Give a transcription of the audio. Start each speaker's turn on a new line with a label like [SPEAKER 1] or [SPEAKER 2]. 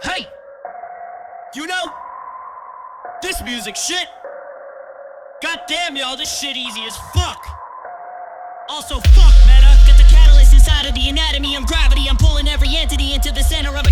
[SPEAKER 1] Hey! You know, this music shit. Goddamn, y'all, this shit easy as fuck. Also, fuck meta. Got the catalyst inside of the anatomy of gravity. I'm pulling every entity into the center of a